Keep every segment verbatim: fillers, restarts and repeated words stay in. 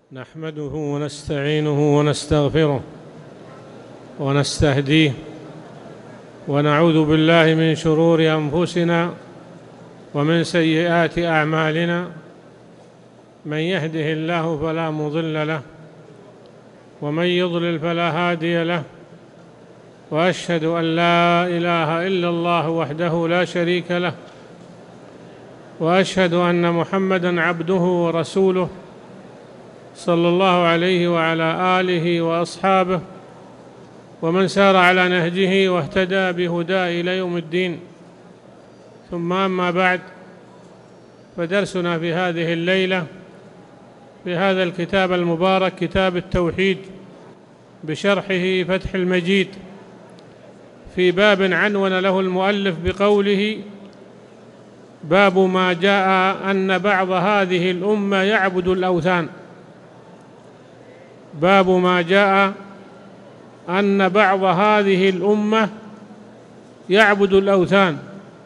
نحمده ونستعينه ونستغفره ونستهديه ونعوذ بالله من شرور أنفسنا ومن سيئات أعمالنا. من يهده الله فلا مضل له ومن يضلل فلا هادي له، وأشهد أن لا إله إلا الله وحده لا شريك له، وأشهد أن محمدًا عبده ورسوله صلى الله عليه وعلى آله وأصحابه ومن سار على نهجه واهتدى بهداه إلى يوم الدين. ثم أما بعد، فدرسنا في هذه الليلة في هذا الكتاب المبارك، كتاب التوحيد، بشرحه فتح المجيد، في باب عنون له المؤلف بقوله: باب ما جاء أن بعض هذه الأمة يعبد الأوثان. باب ما جاء أن بعض هذه الأمة يعبد الأوثان.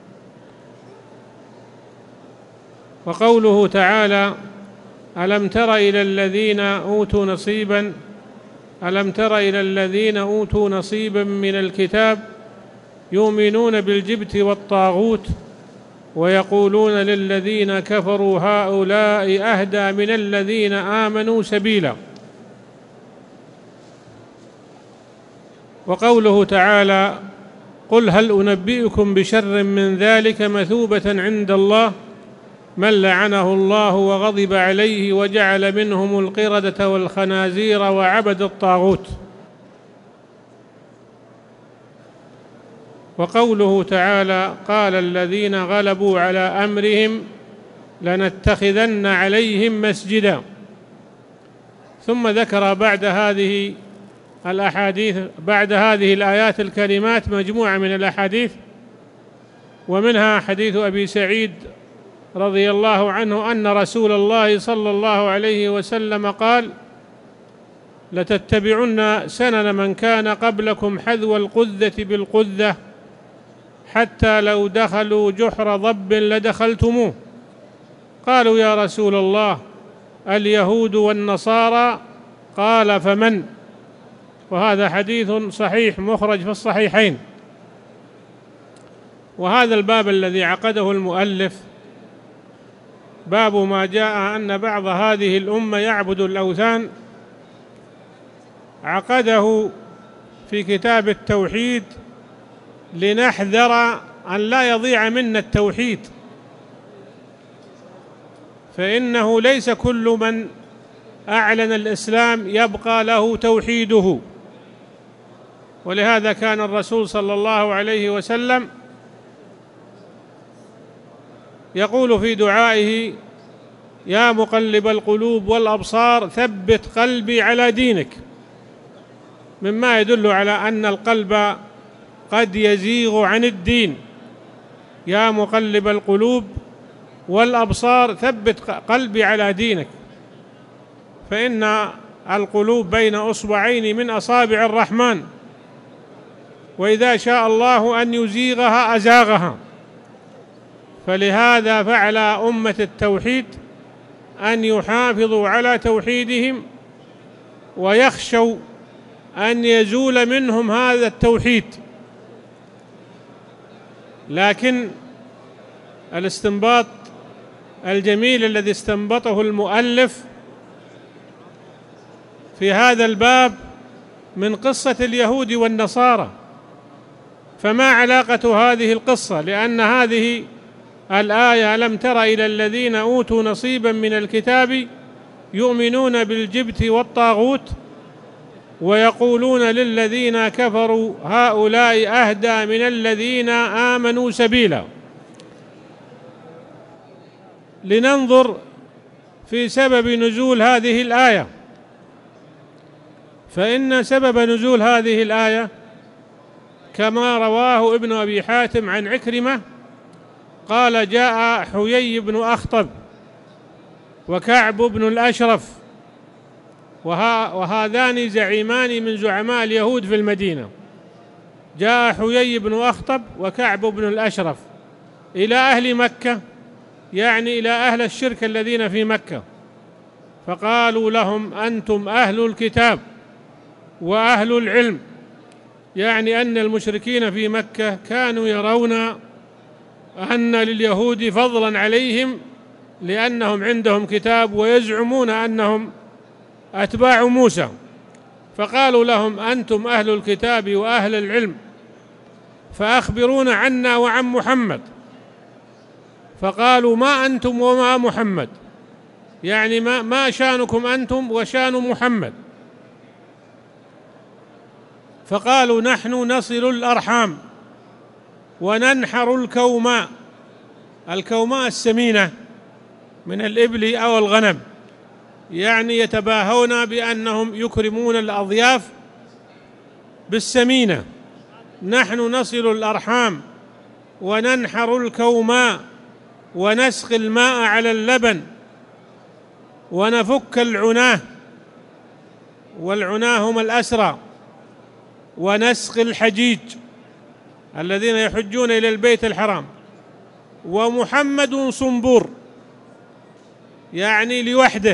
وقوله تعالى: ألم تر إلى الذين أوتوا نصيبا ألم تر إلى الذين أوتوا نصيبا من الكتاب يؤمنون بالجبت والطاغوت ويقولون للذين كفروا هؤلاء أهدى من الذين آمنوا سبيلا. وقوله تعالى: قل هل أنبئكم بشر من ذلك مثوبة عند الله من لعنه الله وغضب عليه وجعل منهم القردة والخنازير وعبد الطاغوت. وقوله تعالى: قال الذين غلبوا على أمرهم لنتخذن عليهم مسجدا. ثم ذكر بعد هذه الأحاديث بعد هذه الآيات الكريمات مجموعة من الأحاديث، ومنها حديث أبي سعيد رضي الله عنه أن رسول الله صلى الله عليه وسلم قال: لتتبعن سنن من كان قبلكم حذو القذة بالقذة حتى لو دخلوا جحر ضب لدخلتموه. قالوا: يا رسول الله، اليهود والنصارى؟ قال: فمن؟ وهذا حديث صحيح مخرج في الصحيحين. وهذا الباب الذي عقده المؤلف، باب ما جاء أن بعض هذه الأمة يعبد الأوثان، عقده في كتاب التوحيد لنحذر أن لا يضيع منا التوحيد، فإنه ليس كل من أعلن الإسلام يبقى له توحيده. ولهذا كان الرسول صلى الله عليه وسلم يقول في دعائه: يا مقلب القلوب والأبصار ثبت قلبي على دينك، مما يدل على أن القلب قد يزيغ عن الدين. يا مقلب القلوب والأبصار ثبت قلبي على دينك، فإن القلوب بين أصبعين من أصابع الرحمن، وإذا شاء الله أن يزيغها أزاغها. فلهذا فعل أمة التوحيد أن يحافظوا على توحيدهم ويخشوا أن يزول منهم هذا التوحيد. لكن الاستنباط الجميل الذي استنبطه المؤلف في هذا الباب من قصة اليهود والنصارى. فما علاقة هذه القصة؟ لأن هذه الآية: ألم تر إلى الذين أوتوا نصيبا من الكتاب يؤمنون بالجبت والطاغوت ويقولون للذين كفروا هؤلاء أهدى من الذين آمنوا سبيلا. لننظر في سبب نزول هذه الآية. فإن سبب نزول هذه الآية كما رواه ابن أبي حاتم عن عكرمة قال: جاء حيي بن أخطب وكعب بن الأشرف، وهذان زعيمان من زعماء اليهود في المدينة. جاء حيي بن أخطب وكعب بن الأشرف إلى أهل مكة، يعني إلى أهل الشرك الذين في مكة، فقالوا لهم أنتم أهل الكتاب وأهل العلم، يعني أن المشركين في مكة كانوا يرون أن لليهود فضلا عليهم لأنهم عندهم كتاب، ويزعمون أنهم أتباع موسى، فقالوا لهم أنتم أهل الكتاب وأهل العلم فأخبرونا عنا وعن محمد. فقالوا ما أنتم وما محمد، يعني ما, ما شانكم أنتم وشان محمد. فقالوا نحن نصل الأرحام وننحر الكوماء. الكوماء السمينة من الإبل أو الغنم، يعني يتباهون بأنهم يكرمون الأضياف بالسمينة. نحن نصل الأرحام وننحر الكوماء ونسقي الماء على اللبن ونفك العناه، والعناه هم الأسرى، ونسقي الحجيج الذين يحجون إلى البيت الحرام. ومحمد صنبور، يعني لوحده،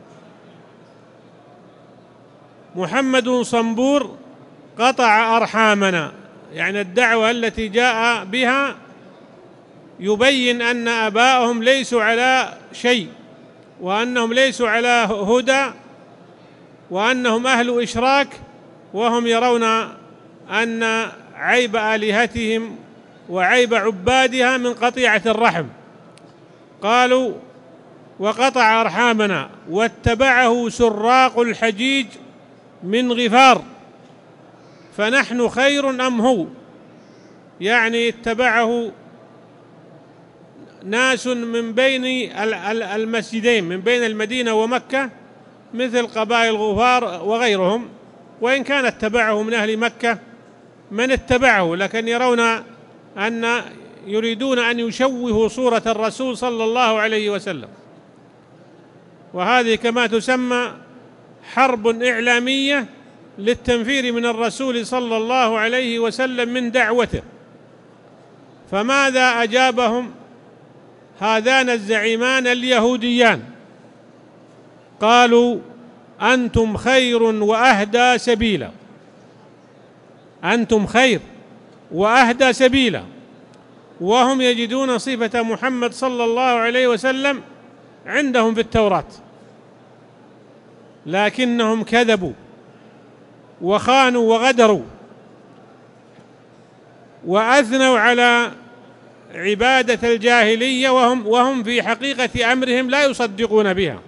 محمد صنبور قطع أرحامنا، يعني الدعوة التي جاء بها يبين أن آباءهم ليسوا على شيء، وأنهم ليسوا على هدى، وأنهم أهل إشراك، وهم يرون أن عيب آلهتهم وعيب عبادها من قطيعة الرحم. قالوا وقطع أرحامنا واتبعه سراق الحجيج من غفار فنحن خير أم هو، يعني اتبعه ناس من بين المسجدين، من بين المدينة ومكة، مثل قبائل غفار وغيرهم، وإن كان اتبعه من أهل مكة من اتبعه، لكن يرون أن يريدون أن يشوهوا صورة الرسول صلى الله عليه وسلم. وهذه كما تسمى حرب إعلامية للتنفير من الرسول صلى الله عليه وسلم من دعوته. فماذا أجابهم هذان الزعيمان اليهوديان؟ قالوا أنتم خير وأهدى سبيلا، أنتم خير وأهدى سبيلا، وهم يجدون صفة محمد صلى الله عليه وسلم عندهم في التوراة، لكنهم كذبوا وخانوا وغدروا وأثنوا على عبادة الجاهلية، وهم وهم في حقيقة أمرهم لا يصدقون بها.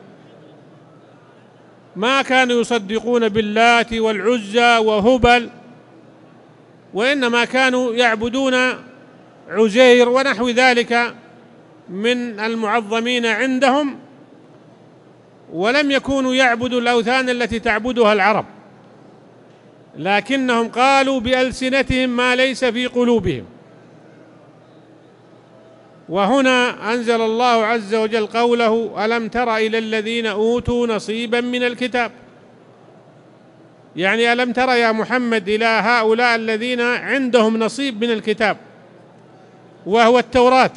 ما كانوا يصدقون باللات والعزى وهبل، وإنما كانوا يعبدون عزير ونحو ذلك من المعظمين عندهم، ولم يكونوا يعبدوا الأوثان التي تعبدها العرب، لكنهم قالوا بألسنتهم ما ليس في قلوبهم. وهنا أنزل الله عز وجل قوله ألم تر إلى الذين أوتوا نصيبا من الكتاب، يعني ألم تر يا محمد إلى هؤلاء الذين عندهم نصيب من الكتاب وهو التوراة،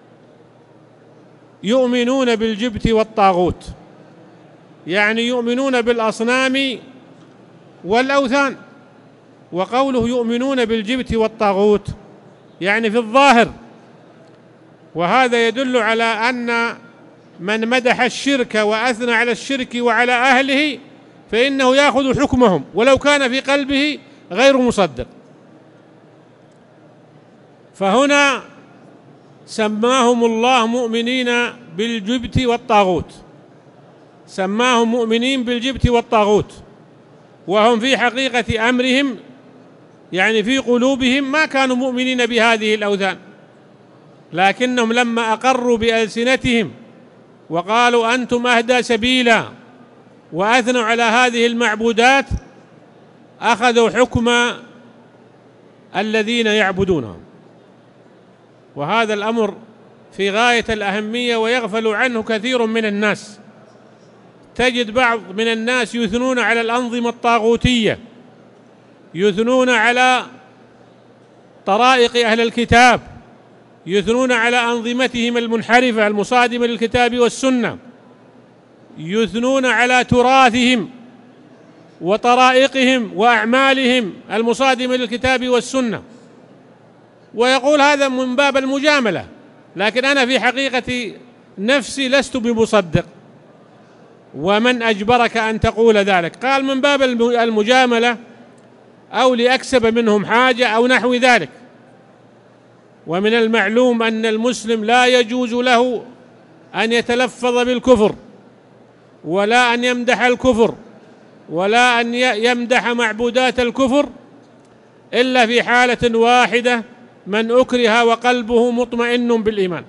يؤمنون بالجبت والطاغوت، يعني يؤمنون بالأصنام والأوثان. وقوله يؤمنون بالجبت والطاغوت يعني في الظاهر، وهذا يدل على أن من مدح الشرك وأثنى على الشرك وعلى أهله فإنه يأخذ حكمهم ولو كان في قلبه غير مصدق. فهنا سماهم الله مؤمنين بالجبت والطاغوت، سماهم مؤمنين بالجبت والطاغوت، وهم في حقيقة أمرهم يعني في قلوبهم ما كانوا مؤمنين بهذه الأوثان، لكنهم لما أقروا بألسنتهم وقالوا أنتم أهدى سبيلا وأثنوا على هذه المعبودات أخذوا حكم الذين يعبدونهم. وهذا الأمر في غاية الأهمية ويغفل عنه كثير من الناس. تجد بعض من الناس يثنون على الأنظمة الطاغوتية، يثنون على طرائق أهل الكتاب، يثنون على أنظمتهم المنحرفة المصادمة للكتاب والسنة، يثنون على تراثهم وطرائقهم وأعمالهم المصادمة للكتاب والسنة، ويقول هذا من باب المجاملة، لكن أنا في حقيقة نفسي لست بمصدق. ومن أجبرك أن تقول ذلك؟ قال من باب المجاملة أو لأكسب منهم حاجة أو نحو ذلك. ومن المعلوم أن المسلم لا يجوز له أن يتلفظ بالكفر، ولا أن يمدح الكفر، ولا أن يمدح معبودات الكفر، إلا في حالة واحدة: من أكره وقلبه مطمئن بالإيمان.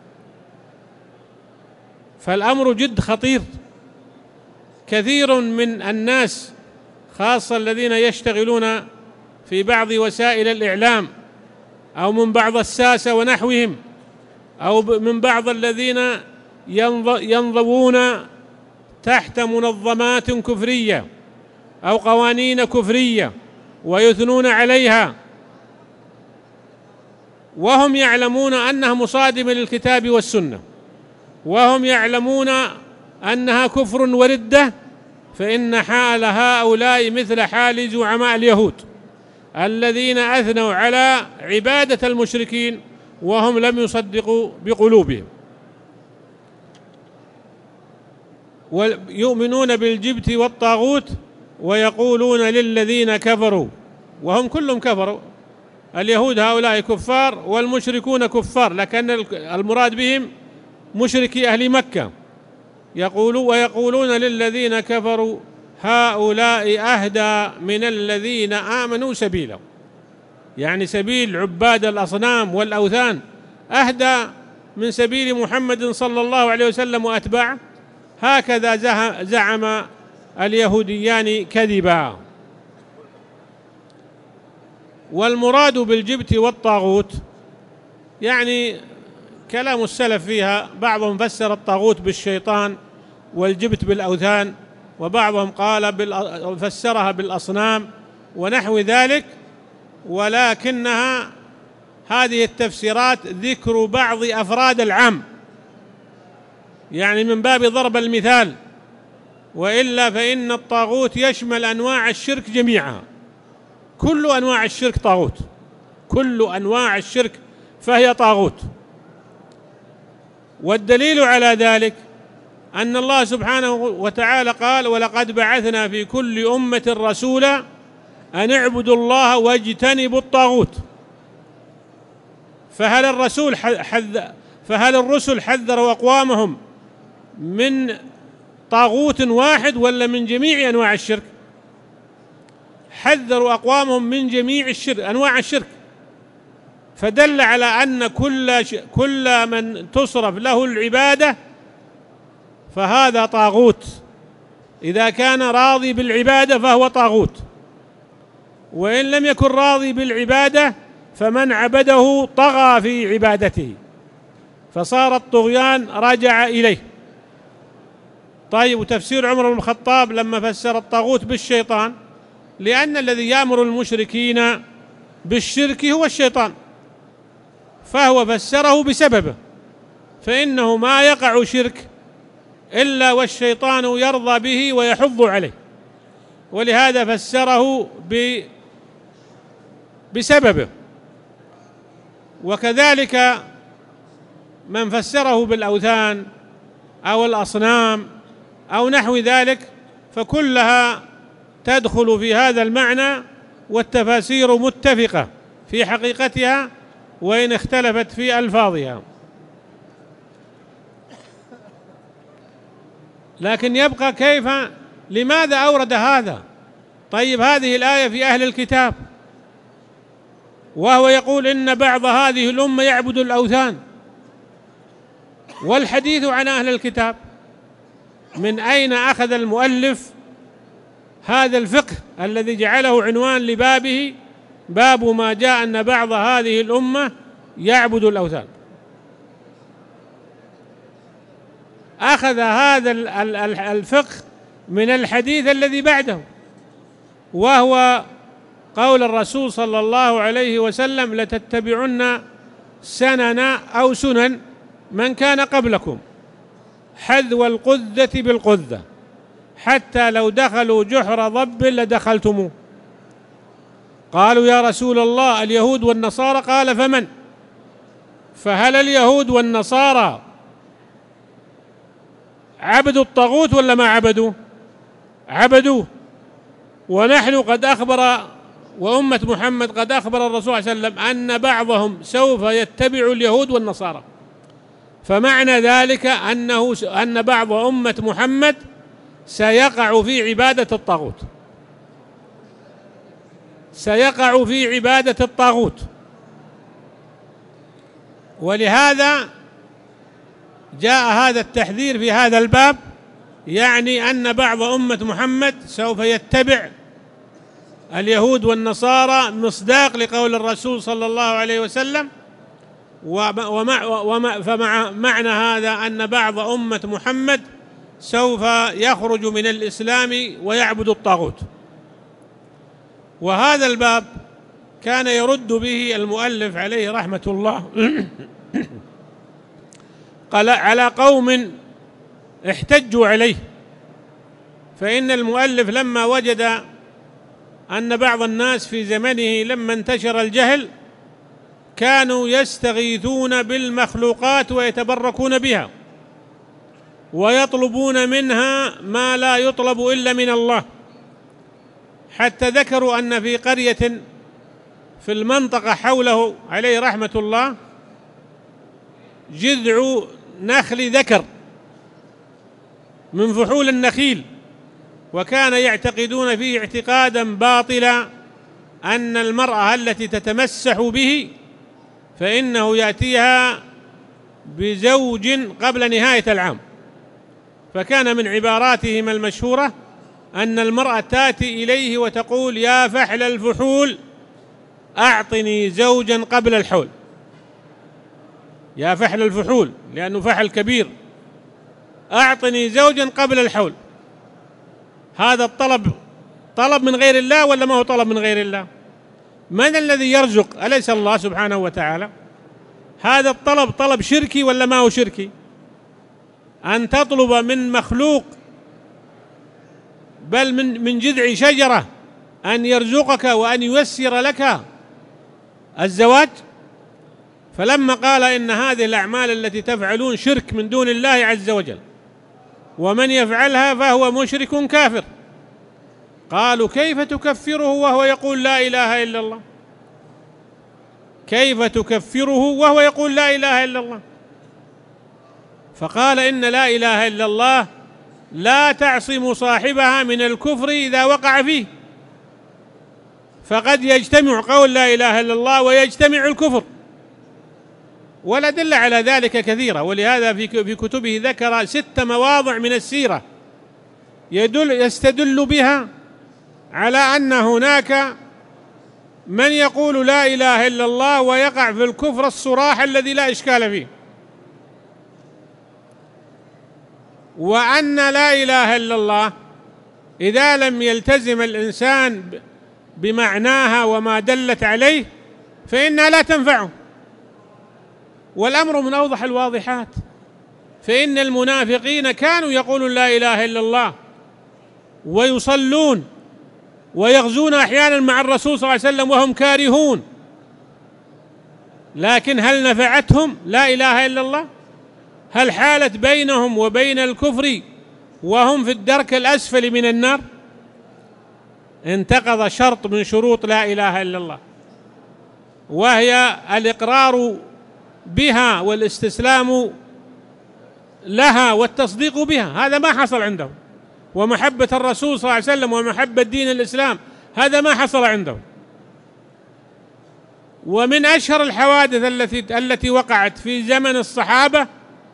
فالأمر جد خطير. كثير من الناس خاصة الذين يشتغلون في بعض وسائل الإعلام أو من بعض الساسة ونحوهم أو من بعض الذين ينضوون تحت منظمات كفرية أو قوانين كفرية ويثنون عليها وهم يعلمون أنها مصادمة للكتاب والسنة، وهم يعلمون أنها كفر وردة، فإن حال هؤلاء مثل حال زعماء اليهود الذين أثنوا على عبادة المشركين وهم لم يصدقوا بقلوبهم، ويؤمنون بالجبت والطاغوت ويقولون للذين كفروا، وهم كلهم كفروا. اليهود هؤلاء كفار والمشركون كفار، لكن المراد بهم مشركي أهل مكة. يقولوا ويقولون للذين كفروا هؤلاء أهدى من الذين آمنوا سبيلا، يعني سبيل عباد الأصنام والأوثان أهدى من سبيل محمد صلى الله عليه وسلم وأتباعه. هكذا زعم اليهوديان كذبا. والمراد بالجبت والطاغوت يعني كلام السلف فيها، بعضهم فسر الطاغوت بالشيطان والجبت بالأوثان، وبعضهم قال فسرها بالأصنام ونحو ذلك، ولكنها هذه التفسيرات ذكر بعض أفراد العام، يعني من باب ضرب المثال، وإلا فإن الطاغوت يشمل أنواع الشرك جميعها. كل أنواع الشرك طاغوت، كل أنواع الشرك فهي طاغوت. والدليل على ذلك أن الله سبحانه وتعالى قال: ولقد بعثنا في كل أمة رسولا أن اعبدوا الله واجتنبوا الطاغوت. فهل الرسول حذ فهل الرسل حذروا أقوامهم من طاغوت واحد ولا من جميع أنواع الشرك؟ حذروا أقوامهم من جميع الشرك، أنواع الشرك. فدل على أن كل كل من تصرف له العبادة فهذا طاغوت. إذا كان راضي بالعبادة فهو طاغوت، وإن لم يكن راضي بالعبادة فمن عبده طغى في عبادته، فصار الطغيان رجع إليه. طيب، وتفسير عمر بن الخطاب لما فسر الطاغوت بالشيطان، لأن الذي يأمر المشركين بالشرك هو الشيطان، فهو فسره بسببه، فإنه ما يقع شرك إلا والشيطان يرضى به ويحض عليه، ولهذا فسره بسببه. وكذلك من فسره بالأوثان أو الأصنام أو نحو ذلك فكلها تدخل في هذا المعنى، والتفاسير متفقة في حقيقتها وإن اختلفت في ألفاظها. لكن يبقى كيف لماذا أورد هذا؟ طيب، هذه الآية في أهل الكتاب، وهو يقول إن بعض هذه الأمة يعبد الأوثان، والحديث عن أهل الكتاب. من أين أخذ المؤلف هذا الفقه الذي جعله عنوان لبابه باب ما جاء أن بعض هذه الأمة يعبد الأوثان؟ أخذ هذا الفقه من الحديث الذي بعده، وهو قول الرسول صلى الله عليه وسلم: لتتبعن سنن أو سنن من كان قبلكم. حذو القذة بالقذة، حتى لو دخلوا جحر ضب لدخلتموه. قالوا يا رسول الله اليهود والنصارى، قال فمن؟ فهل اليهود والنصارى عبدوا الطاغوت ولا ما عبدوا؟ عبدوه. ونحن قد أخبر، وأمة محمد قد أخبر الرسول صلى الله عليه وسلم أن بعضهم سوف يتبع اليهود والنصارى، فمعنى ذلك أنه أن بعض أمة محمد سيقع في عبادة الطاغوت، سيقع في عبادة الطاغوت. ولهذا جاء هذا التحذير في هذا الباب، يعني أن بعض أمة محمد سوف يتبع اليهود والنصارى مصداق لقول الرسول صلى الله عليه وسلم. ومع ومع فمع معنى هذا أن بعض أمة محمد سوف يخرج من الإسلام ويعبد الطاغوت. وهذا الباب كان يرد به المؤلف عليه رحمة الله قال على قوم احتجوا عليه. فإن المؤلف لما وجد أن بعض الناس في زمنه لما انتشر الجهل كانوا يستغيثون بالمخلوقات ويتبركون بها ويطلبون منها ما لا يطلب إلا من الله، حتى ذكروا أن في قرية في المنطقة حوله عليه رحمة الله جذع نخل ذكر من فحول النخيل، وكان يعتقدون فيه اعتقادا باطلا أن المرأة التي تتمسح به فإنه يأتيها بزوج قبل نهاية العام. فكان من عباراتهم المشهورة أن المرأة تأتي إليه وتقول يا فحل الفحول أعطني زوجا قبل الحول، يا فحل الفحول لأنه فحل كبير، أعطني زوجا قبل الحول. هذا الطلب طلب من غير الله ولا ما هو طلب من غير الله؟ من الذي يرزق؟ أليس الله سبحانه وتعالى؟ هذا الطلب طلب شركي ولا ما هو شركي؟ أن تطلب من مخلوق بل من من جذع شجرة أن يرزقك وأن ييسر لك الزواج. فلما قال إن هذه الأعمال التي تفعلون شرك من دون الله عز وجل ومن يفعلها فهو مشرك كافر، قالوا كيف تكفره وهو يقول لا إله إلا الله؟ كيف تكفره وهو يقول لا إله إلا الله؟ فقال إن لا إله إلا الله لا تعصم صاحبها من الكفر إذا وقع فيه، فقد يجتمع قول لا إله إلا الله ويجتمع الكفر، والأدلة على ذلك كثيرة. ولهذا في كتبه ذكر ست مواضع من السيرة يدل يستدل بها على أن هناك من يقول لا إله إلا الله ويقع في الكفر الصراح الذي لا إشكال فيه، وأن لا إله إلا الله إذا لم يلتزم الإنسان بمعناها وما دلت عليه فإنها لا تنفعه. والأمر من أوضح الواضحات، فإن المنافقين كانوا يقولون لا إله إلا الله ويصلون ويغزون أحيانا مع الرسول صلى الله عليه وسلم وهم كارهون، لكن هل نفعتهم لا إله إلا الله؟ هل حالت بينهم وبين الكفر وهم في الدرك الأسفل من النار؟ انتقض شرط من شروط لا إله إلا الله، وهي الإقرار بها والاستسلام لها والتصديق بها، هذا ما حصل عندهم. ومحبة الرسول صلى الله عليه وسلم ومحبة دين الإسلام هذا ما حصل عندهم. ومن أشهر الحوادث التي التي وقعت في زمن الصحابة،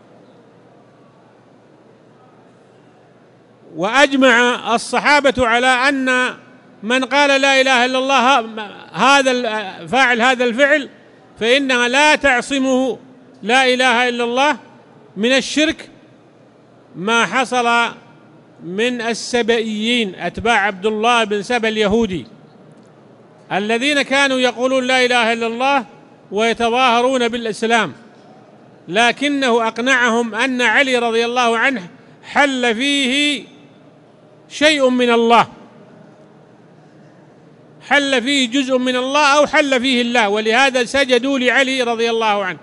وأجمع الصحابة على أن من قال لا إله إلا الله هذا فاعل هذا الفعل فإنها لا تعصمه لا إله إلا الله من الشرك، ما حصل من السبئيين أتباع عبد الله بن سبأ اليهودي الذين كانوا يقولون لا إله إلا الله ويتظاهرون بالإسلام، لكنه أقنعهم أن علي رضي الله عنه حل فيه شيء من الله، حل فيه جزء من الله أو حل فيه الله، ولهذا سجدوا لعلي رضي الله عنه.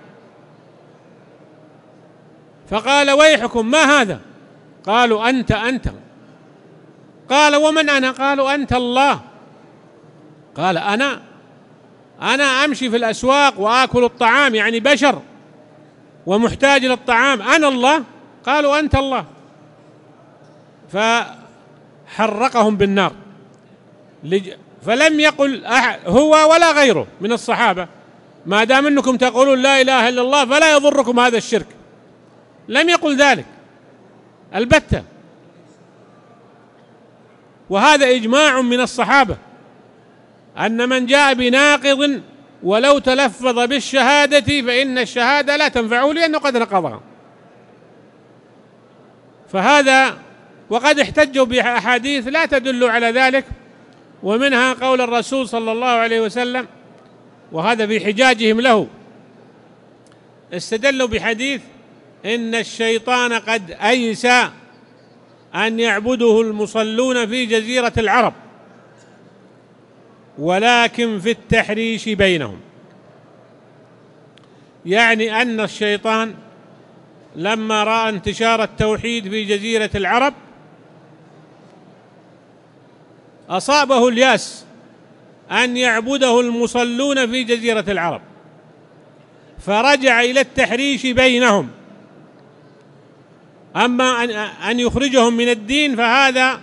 فقال ويحكم ما هذا؟ قالوا أنت أنت. قال ومن أنا؟ قالوا أنت الله. قال أنا أنا أمشي في الأسواق وآكل الطعام، يعني بشر ومحتاج للطعام، أنا الله؟ قالوا أنت الله. فحرقهم بالنار، فلم يقل هو ولا غيره من الصحابة ما دام أنكم تقولون لا إله إلا الله فلا يضركم هذا الشرك، لم يقل ذلك البتة. وهذا إجماع من الصحابة أن من جاء بناقض ولو تلفظ بالشهادة فإن الشهادة لا تنفعه لأنه قد نقضها. فهذا وقد احتجوا بأحاديث لا تدل على ذلك، ومنها قول الرسول صلى الله عليه وسلم، وهذا في حجاجهم له، استدلوا بحديث إن الشيطان قد أيس أن يعبده المصلون في جزيرة العرب ولكن في التحريش بينهم، يعني أن الشيطان لما رأى انتشار التوحيد في جزيرة العرب أصابه الياس أن يعبده المصلون في جزيرة العرب، فرجع إلى التحريش بينهم. أما أن يخرجهم من الدين فهذا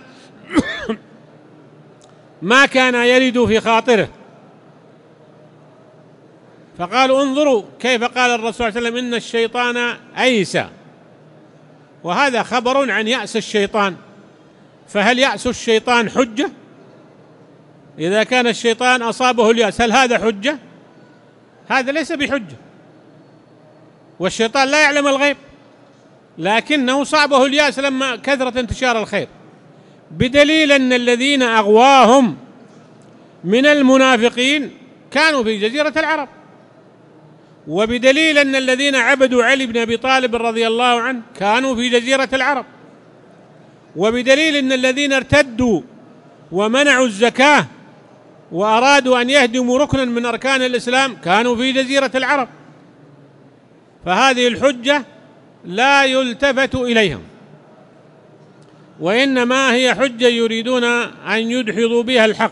ما كان يرد في خاطره. فقالوا انظروا كيف قال الرسول صلى الله عليه وسلم إن الشيطان أيس، وهذا خبر عن يأس الشيطان. فهل يأس الشيطان حجة؟ إذا كان الشيطان أصابه اليأس هل هذا حجة؟ هذا ليس بحجة، والشيطان لا يعلم الغيب، لكنه صابه اليأس لما كثرت انتشار الخير، بدليل أن الذين أغواهم من المنافقين كانوا في جزيرة العرب، وبدليل أن الذين عبدوا علي بن أبي طالب رضي الله عنه كانوا في جزيرة العرب، وبدليل أن الذين ارتدوا ومنعوا الزكاة وأرادوا أن يهدموا ركنا من أركان الإسلام كانوا في جزيرة العرب. فهذه الحجة لا يلتفت إليهم، وإنما هي حجة يريدون أن يدحضوا بها الحق.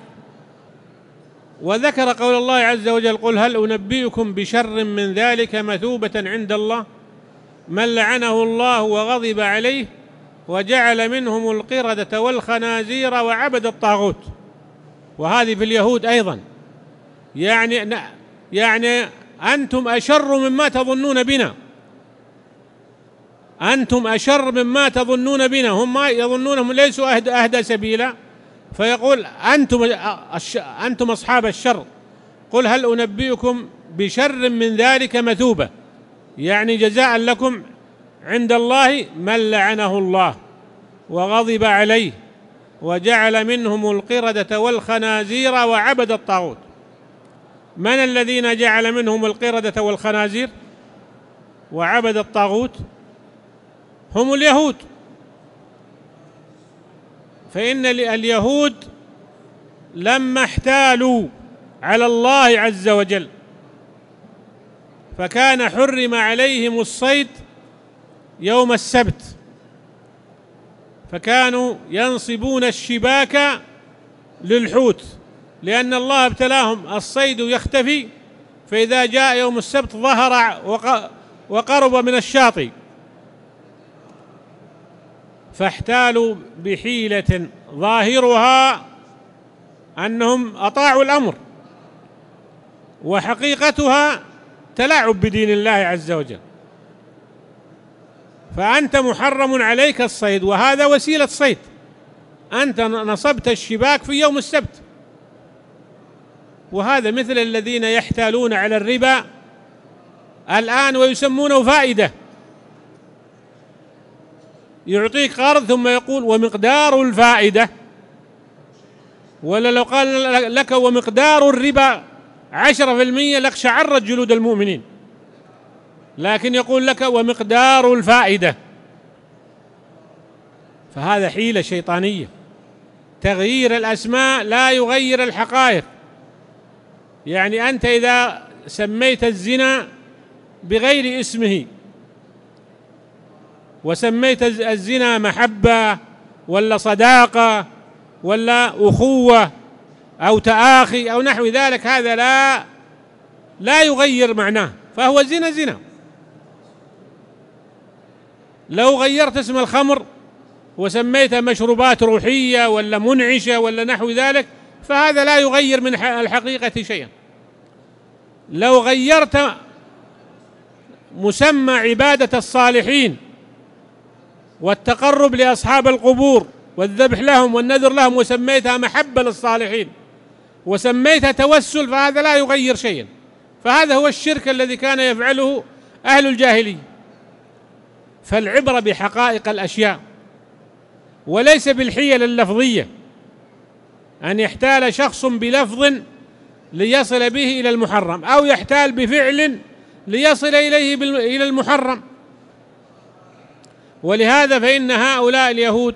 وذكر قول الله عز وجل قل هل أنبئكم بشر من ذلك مثوبة عند الله من لعنه الله وغضب عليه وجعل منهم القردة والخنازير وعبد الطاغوت. وهذه في اليهود أيضا، يعني يعني أنتم أشر مما تظنون بنا، أنتم أشر مما تظنون بنا، هم يظنونهم ليسوا أهدى, أهدى سبيلا، فيقول أنتم أنتم أصحاب الشر. قل هل أنبئكم بشر من ذلك مثوبة، يعني جزاء لكم عند الله من لعنه الله وغضب عليه وجعل منهم القردة والخنازير وعبد الطاغوت. من الذين جعل منهم القردة والخنازير وعبد الطاغوت؟ هم اليهود. فإن اليهود لما احتالوا على الله عز وجل فكان حرم عليهم الصيد يوم السبت، فكانوا ينصبون الشباك للحوت، لأن الله ابتلاهم الصيد يختفي، فإذا جاء يوم السبت ظهر وقرب من الشاطئ، فاحتالوا بحيلة ظاهرها أنهم أطاعوا الأمر وحقيقتها تلاعب بدين الله عز وجل. فأنت محرم عليك الصيد، وهذا وسيلة صيد، أنت نصبت الشباك في يوم السبت. وهذا مثل الذين يحتالون على الربا الآن ويسمونه فائدة، يعطيك قرض ثم يقول ومقدار الفائدة، ولا لو قال لك ومقدار الربا عشرة في المية لقشعرت جلود المؤمنين. لكن يقول لك ومقدار الفائدة، فهذا حيلة شيطانية. تغيير الأسماء لا يغير الحقائق. يعني أنت إذا سميت الزنا بغير اسمه وسميت الزنا محبة ولا صداقة ولا أخوة أو تآخي أو نحو ذلك، هذا لا لا يغير معناه، فهو الزنا زنا. لو غيرت اسم الخمر وسميتها مشروبات روحية ولا منعشة ولا نحو ذلك، فهذا لا يغير من الحقيقة شيئا. لو غيرت مسمى عبادة الصالحين والتقرب لأصحاب القبور والذبح لهم والنذر لهم وسميتها محبة للصالحين وسميتها توسل، فهذا لا يغير شيئا. فهذا هو الشرك الذي كان يفعله أهل الجاهلية. فالعبرة بحقائق الأشياء وليس بالحيل اللفظية، أن يحتال شخص بلفظ ليصل به إلى المحرم أو يحتال بفعل ليصل إليه إلى المحرم. ولهذا فإن هؤلاء اليهود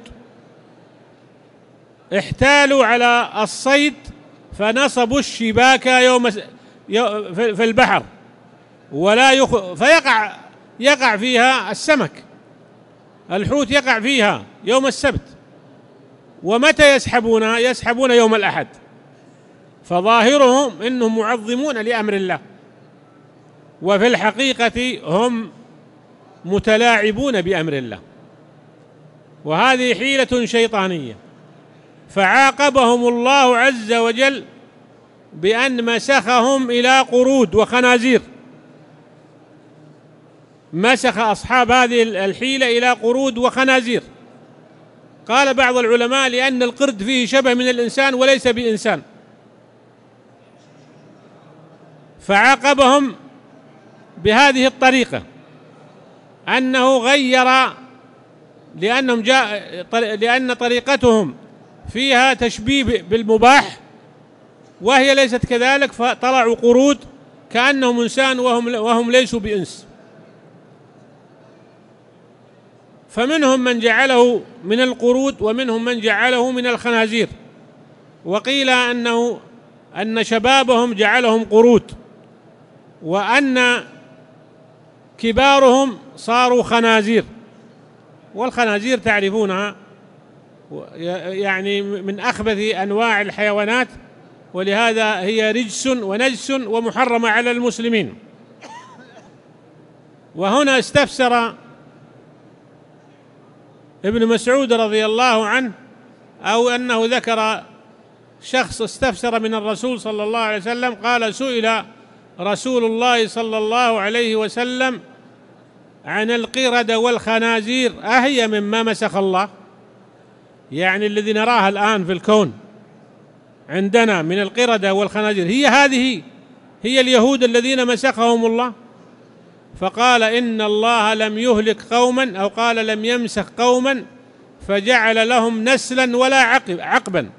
احتالوا على الصيد فنصبوا الشباك يوم في البحر ولا يخ... فيقع يقع فيها السمك، الحوت يقع فيها يوم السبت. ومتى يسحبون؟ يسحبون يوم الأحد. فظاهرهم إنهم معظمون لأمر الله، وفي الحقيقة هم متلاعبون بأمر الله، وهذه حيلة شيطانية. فعاقبهم الله عز وجل بأن مسخهم إلى قرود وخنازير، مسخ أصحاب هذه الحيلة إلى قرود وخنازير. قال بعض العلماء لأن القرد فيه شبه من الإنسان وليس بإنسان، فعاقبهم بهذه الطريقة أنه غير، لأنهم جاء لأن طريقتهم فيها تشبيه بالمباح وهي ليست كذلك، فطلعوا قرود كأنهم إنسان وهم وهم ليسوا بإنس. فمنهم من جعله من القرود ومنهم من جعله من الخنازير، وقيل أنه أن شبابهم جعلهم قرود وأن كبارهم صاروا خنازير. والخنازير تعرفونها يعني من أخبث أنواع الحيوانات، ولهذا هي رجس ونجس ومحرمة على المسلمين. وهنا استفسر ابن مسعود رضي الله عنه، أو أنه ذكر شخص استفسر من الرسول صلى الله عليه وسلم، قال سئل رسول الله صلى الله عليه وسلم عن القردة والخنازير أهي مما مسخ الله؟ يعني الذي نراها الآن في الكون عندنا من القردة والخنازير هي هذه هي اليهود الذين مسخهم الله؟ فقال إن الله لم يهلك قوما، أو قال لم يمسخ قوما فجعل لهم نسلا ولا عقب عقبا.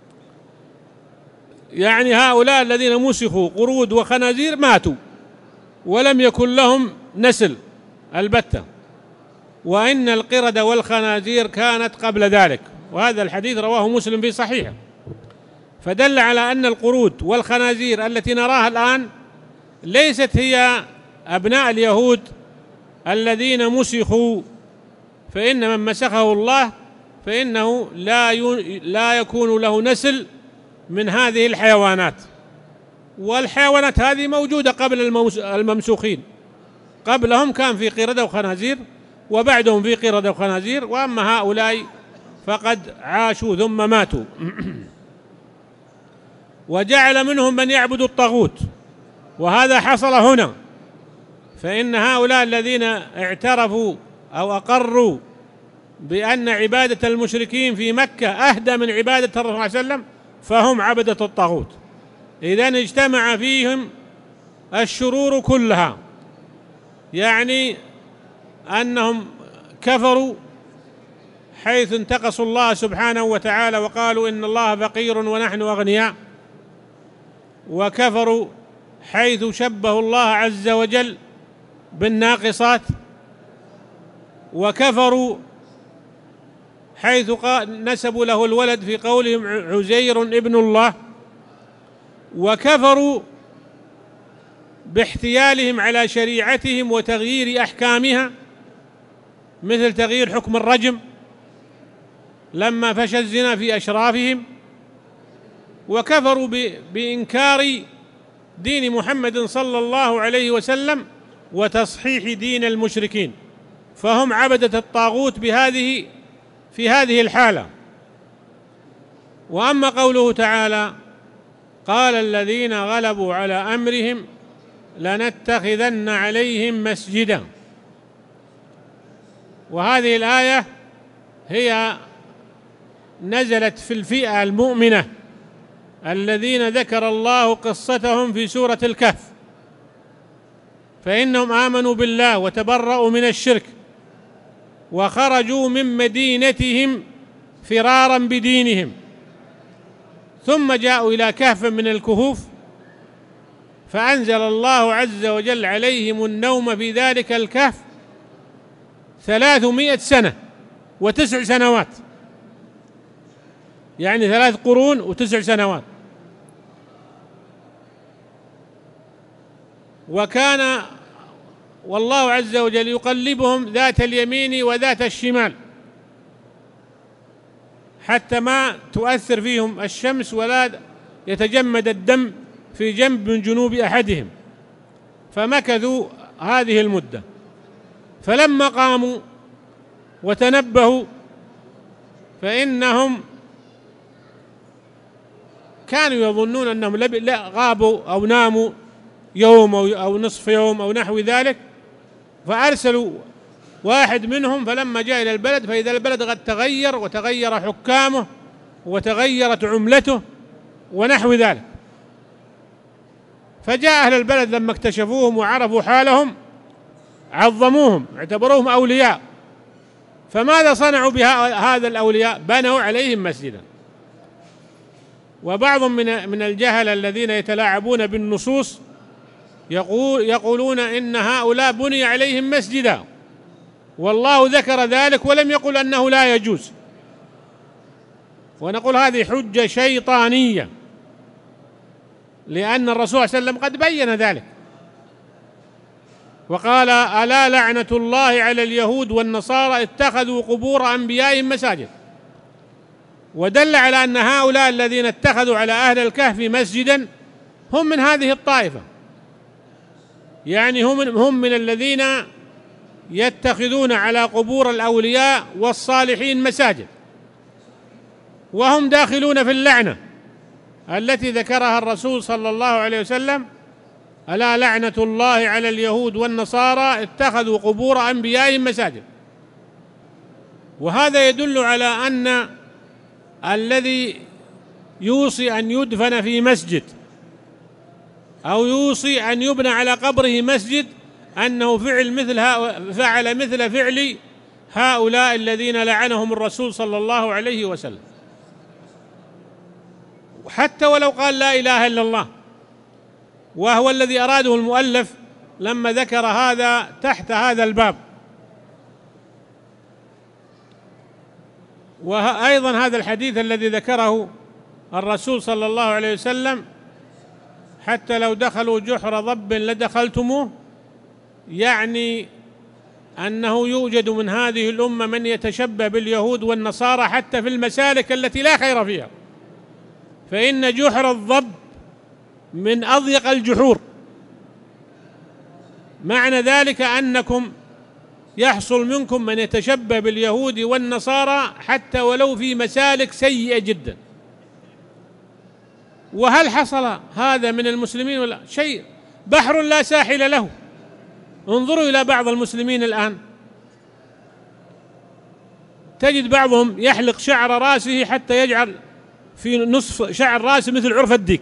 يعني هؤلاء الذين مسخوا قرود وخنازير ماتوا ولم يكن لهم نسل البتة، وإن القردة والخنازير كانت قبل ذلك. وهذا الحديث رواه مسلم في صحيحه، فدل على أن القرود والخنازير التي نراها الآن ليست هي أبناء اليهود الذين مسخوا، فإن من مسخه الله فإنه لا لا يكون له نسل من هذه الحيوانات. والحيوانات هذه موجودة قبل الممسوخين، قبلهم كان في قردة وخنازير وبعدهم في قردة وخنازير، وأما هؤلاء فقد عاشوا ثم ماتوا. وجعل منهم من يعبد الطاغوت، وهذا حصل هنا. فإن هؤلاء الذين اعترفوا أو أقروا بأن عبادة المشركين في مكة أهدى من عبادة الرسول صلى الله عليه وسلم فهم عبدة الطاغوت. إذن اجتمع فيهم الشرور كلها، يعني أنهم كفروا حيث انتقصوا الله سبحانه وتعالى وقالوا إن الله فقير ونحن أغنياء، وكفروا حيث شبهوا الله عز وجل بالناقصات، وكفروا حيث نسبوا له الولد في قولهم عزير ابن الله، وكفروا باحتيالهم على شريعتهم وتغيير أحكامها، مثل تغيير حكم الرجم لما فشى الزنا في أشرافهم، وكفروا بإنكار دين محمد صلى الله عليه وسلم وتصحيح دين المشركين، فهم عبدة الطاغوت بهذه في هذه الحالة. وأما قوله تعالى: قال الذين غلبوا على أمرهم لنتخذن عليهم مسجدا، وهذه الآية هي نزلت في الفئة المؤمنة الذين ذكر الله قصتهم في سورة الكهف، فإنهم آمنوا بالله وتبرؤوا من الشرك وخرجوا من مدينتهم فرارا بدينهم، ثم جاءوا إلى كهف من الكهوف فأنزل الله عز وجل عليهم النوم في ذلك الكهف ثلاثمائة سنة وتسع سنوات، يعني ثلاث قرون وتسع سنوات. وكان والله عز وجل يقلبهم ذات اليمين وذات الشمال حتى ما تؤثر فيهم الشمس ولا يتجمد الدم في جنب من جنوب أحدهم، فمكثوا هذه المدة. فلما قاموا وتنبهوا فإنهم كانوا يظنون أنهم لا غابوا أو ناموا يوم أو نصف يوم أو نحو ذلك، فأرسلوا واحد منهم، فلما جاء إلى البلد فإذا البلد قد تغير وتغير حكامه وتغيرت عملته ونحو ذلك. فجاء أهل البلد لما اكتشفوهم وعرفوا حالهم عظموهم، اعتبروهم أولياء. فماذا صنعوا بهذا الأولياء؟ بنوا عليهم مسجدا. وبعض من من الجهل الذين يتلاعبون بالنصوص يقول يقولون إن هؤلاء بني عليهم مسجدا، والله ذكر ذلك ولم يقل أنه لا يجوز. ونقول هذه حجة شيطانية، لأن الرسول صلى الله عليه وسلم قد بين ذلك وقال: ألا لعنة الله على اليهود والنصارى اتخذوا قبور أنبيائهم مساجد. ودل على أن هؤلاء الذين اتخذوا على أهل الكهف مسجدا هم من هذه الطائفة، يعني هم هم من الذين يتخذون على قبور الأولياء والصالحين مساجد، وهم داخلون في اللعنة التي ذكرها الرسول صلى الله عليه وسلم: ألا لعنة الله على اليهود والنصارى اتخذوا قبور أنبيائهم مساجد. وهذا يدل على أن الذي يوصي أن يدفن في مسجد أو يوصي أن يبنى على قبره مسجد أنه فعل مثل فعل مثل فعل هؤلاء الذين لعنهم الرسول صلى الله عليه وسلم، حتى ولو قال لا إله إلا الله، وهو الذي أراده المؤلف لما ذكر هذا تحت هذا الباب. وأيضا هذا الحديث الذي ذكره الرسول صلى الله عليه وسلم: حتى لو دخلوا جحر ضب لدخلتموه، يعني أنه يوجد من هذه الأمة من يتشبه باليهود والنصارى حتى في المسالك التي لا خير فيها، فإن جحر الضب من أضيق الجحور. معنى ذلك أنكم يحصل منكم من يتشبه باليهود والنصارى حتى ولو في مسالك سيئة جدا. وهل حصل هذا من المسلمين ولا شيء؟ بحر لا ساحل له. انظروا إلى بعض المسلمين الآن، تجد بعضهم يحلق شعر رأسه حتى يجعل في نصف شعر رأسه مثل عرف الديك.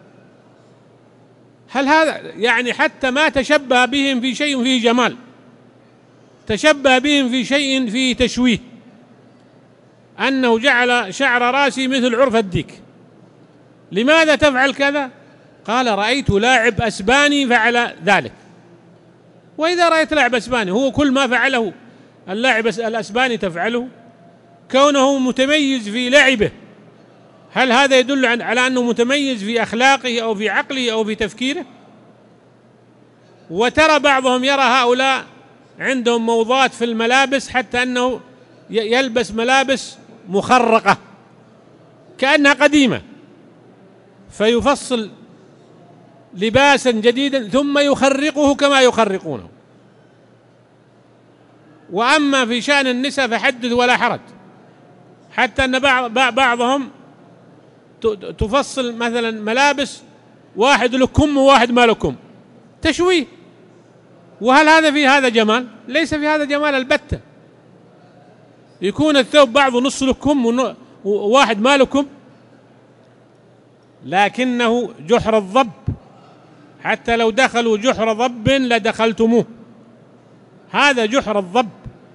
هل هذا يعني حتى ما تشبه بهم في شيء فيه جمال، تشبه بهم في شيء فيه تشويه، أنه جعل شعر رأسه مثل عرف الديك. لماذا تفعل كذا؟ قال: رأيت لاعب أسباني فعل ذلك. وإذا رأيت لاعب أسباني هو كل ما فعله اللاعب الأسباني تفعله، كونه متميز في لعبه، هل هذا يدل على أنه متميز في أخلاقه أو في عقله أو في تفكيره؟ وترى بعضهم يرى هؤلاء عندهم موضات في الملابس حتى أنه يلبس ملابس مخرقة كأنها قديمة، فيفصل لباسا جديدا ثم يخرقه كما يخرقونه. وأما في شأن النساء فحدث ولا حرج، حتى أن بعضهم تفصل مثلا ملابس واحد له كم وواحد ما له كم، تشويه. وهل هذا في هذا جمال؟ ليس في هذا جمال البتة. يكون الثوب بعضه نص له كم وواحد ما له كم، لكنه جحر الضب، حتى لو دخلوا جحر ضب لدخلتموه، هذا جحر الضب.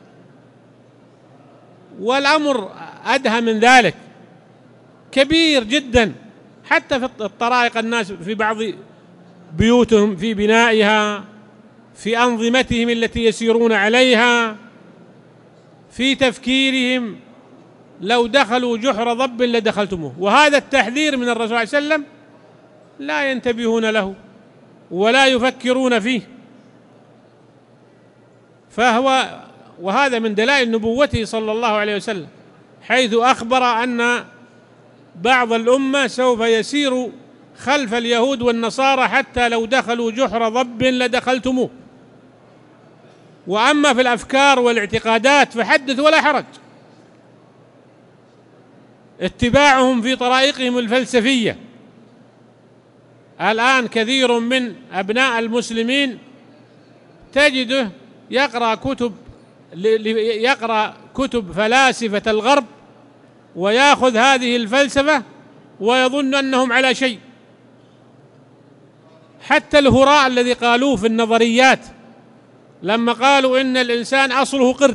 والأمر أدهى من ذلك، كبير جدا، حتى في الطرائق الناس في بعض بيوتهم في بنائها، في أنظمتهم التي يسيرون عليها، في تفكيرهم، لو دخلوا جحر ضب لدخلتموه. وهذا التحذير من الرسول صلى الله عليه وسلم لا ينتبهون له ولا يفكرون فيه، فهو وهذا من دلائل نبوته صلى الله عليه وسلم، حيث أخبر أن بعض الأمة سوف يسير خلف اليهود والنصارى حتى لو دخلوا جحر ضب لدخلتموه. وأما في الأفكار والاعتقادات فحدث ولا حرج، اتباعهم في طرائقهم الفلسفية. الآن كثير من أبناء المسلمين تجده يقرأ كتب يقرأ كتب فلاسفة الغرب ويأخذ هذه الفلسفة ويظن أنهم على شيء. حتى الهراء الذي قالوه في النظريات لما قالوا إن الإنسان أصله قرد،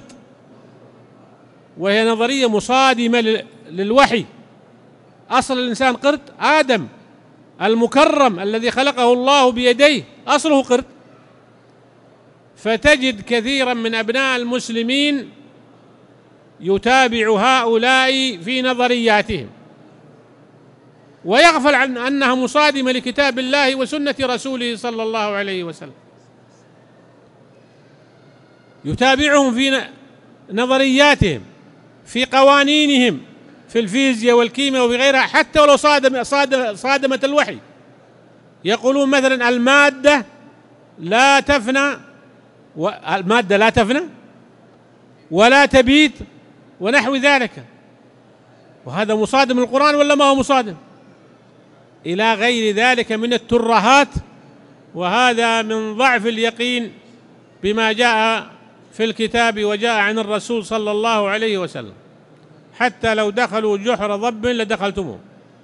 وهي نظرية مصادمة للوحي، أصل الإنسان قرد، آدم المكرم الذي خلقه الله بيديه أصله قرد. فتجد كثيرا من أبناء المسلمين يتابع هؤلاء في نظرياتهم ويغفل عن أنها مصادمة لكتاب الله وسنة رسوله صلى الله عليه وسلم. يتابعهم في نظرياتهم، في قوانينهم، في الفيزياء والكيمياء وفي غيرها، حتى ولو صادم صادم صادمت الوحي. يقولون مثلا المادة لا تفنى، والمادة لا تفنى ولا تبيد ونحو ذلك، وهذا مصادم للقرآن ولا ما هو مصادم؟ إلى غير ذلك من الترهات. وهذا من ضعف اليقين بما جاء في الكتاب وجاء عن الرسول صلى الله عليه وسلم، حتى لو دخلوا جحر ضب لدخلتموه.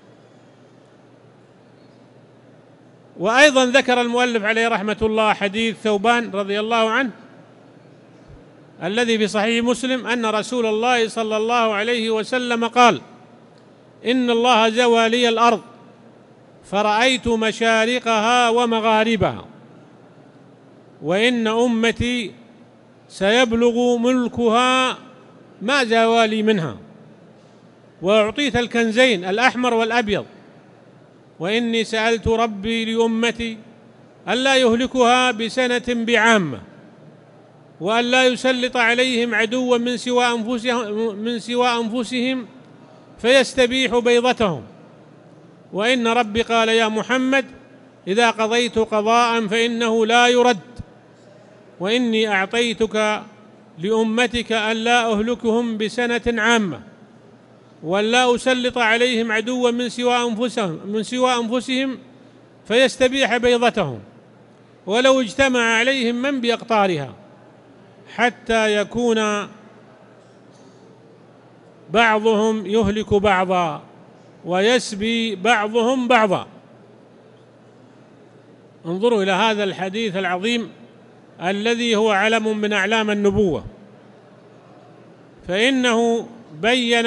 وأيضا ذكر المؤلف عليه رحمة الله حديث ثوبان رضي الله عنه الذي في صحيح مسلم أن رسول الله صلى الله عليه وسلم قال: إن الله زوى لي الأرض فرأيت مشارقها ومغاربها، وإن أمتي سيبلغ ملكها ما زوى لي منها، وأعطيت الكنزين الأحمر والأبيض، وإني سألت ربي لأمتي ألا يهلكها بسنة بعامة، وأن لا يسلط عليهم عدوا من سوى أنفسهم من سوى أنفسهم فيستبيح بيضتهم، وإن ربي قال: يا محمد إذا قضيت قضاء فإنه لا يرد، وإني أعطيتك لأمتك أن لا أهلكهم بسنة عامة، وأن لا أسلط عليهم عدوا من سوى أنفسهم من سوى أنفسهم فيستبيح بيضتهم، ولو اجتمع عليهم من بأقطارها، حتى يكون بعضهم يهلك بعضا ويسبي بعضهم بعضا. انظروا إلى هذا الحديث العظيم الذي هو علم من أعلام النبوة، فإنه بين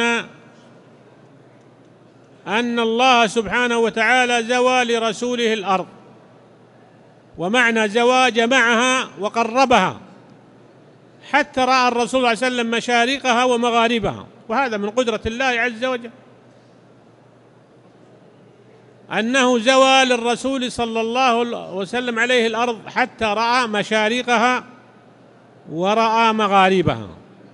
أن الله سبحانه وتعالى زوى لرسوله الأرض، ومعنى زوى جمعها وقربها، حتى رأى الرسول صلى الله عليه وسلم مشارقها ومغاربها، وهذا من قدرة الله عز وجل، أنه زوى للرسول صلى الله عليه وسلم عليه الأرض حتى رأى مشارقها ورأى مغاربها.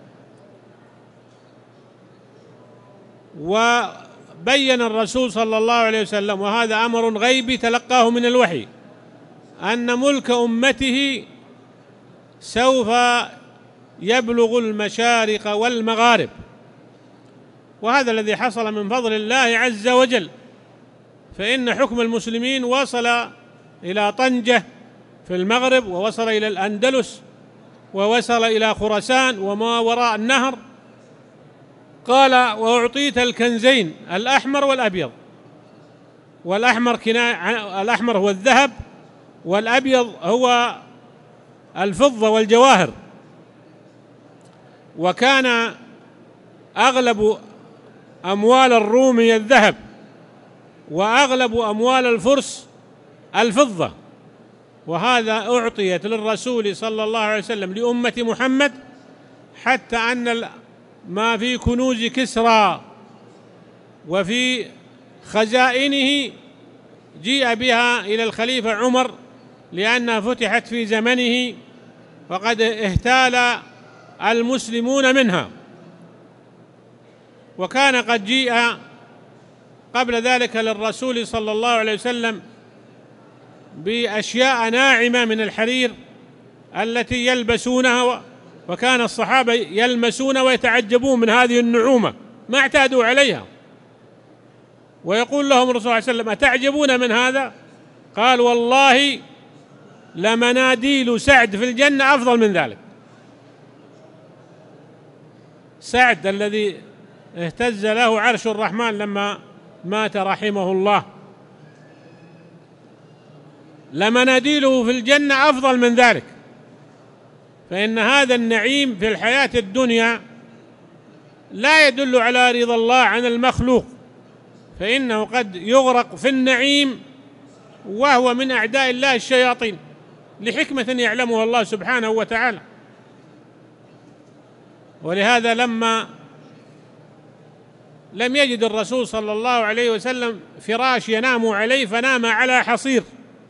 وبين الرسول صلى الله عليه وسلم، وهذا أمر غيبي تلقاه من الوحي، أن ملك أمته سوف يبلغ المشارق والمغارب، وهذا الذي حصل من فضل الله عز وجل. فإن حكم المسلمين وصل إلى طنجة في المغرب، ووصل إلى الأندلس، ووصل إلى خراسان وما وراء النهر. قال: وأعطيت الكنزين الأحمر والأبيض. والأحمر كنا... الأحمر هو الذهب، والأبيض هو الفضة والجواهر. وكان أغلب أموال الروم هي الذهب، وأغلب أموال الفرس الفضة، وهذا أعطيت للرسول صلى الله عليه وسلم لأمة محمد، حتى أن ما في كنوز كسرى وفي خزائنه جيء بها إلى الخليفة عمر لأنها فتحت في زمنه، فقد اهتال المسلمون منها. وكان قد جيء قبل ذلك للرسول صلى الله عليه وسلم بأشياء ناعمة من الحرير التي يلبسونها، وكان الصحابة يلمسون ويتعجبون من هذه النعومة، ما اعتادوا عليها. ويقول لهم الرسول صلى الله عليه وسلم: أتعجبون من هذا؟ قال: والله لمناديل سعد في الجنة أفضل من ذلك. سعد الذي اهتز له عرش الرحمن لما مات رحمه الله، لمناديله في الجنة أفضل من ذلك. فإن هذا النعيم في الحياة الدنيا لا يدل على رضا الله عن المخلوق، فإنه قد يغرق في النعيم وهو من أعداء الله الشياطين، لحكمة يعلمها الله سبحانه وتعالى. ولهذا لما لم يجد الرسول صلى الله عليه وسلم فراش ينام عليه، فنام على حصير.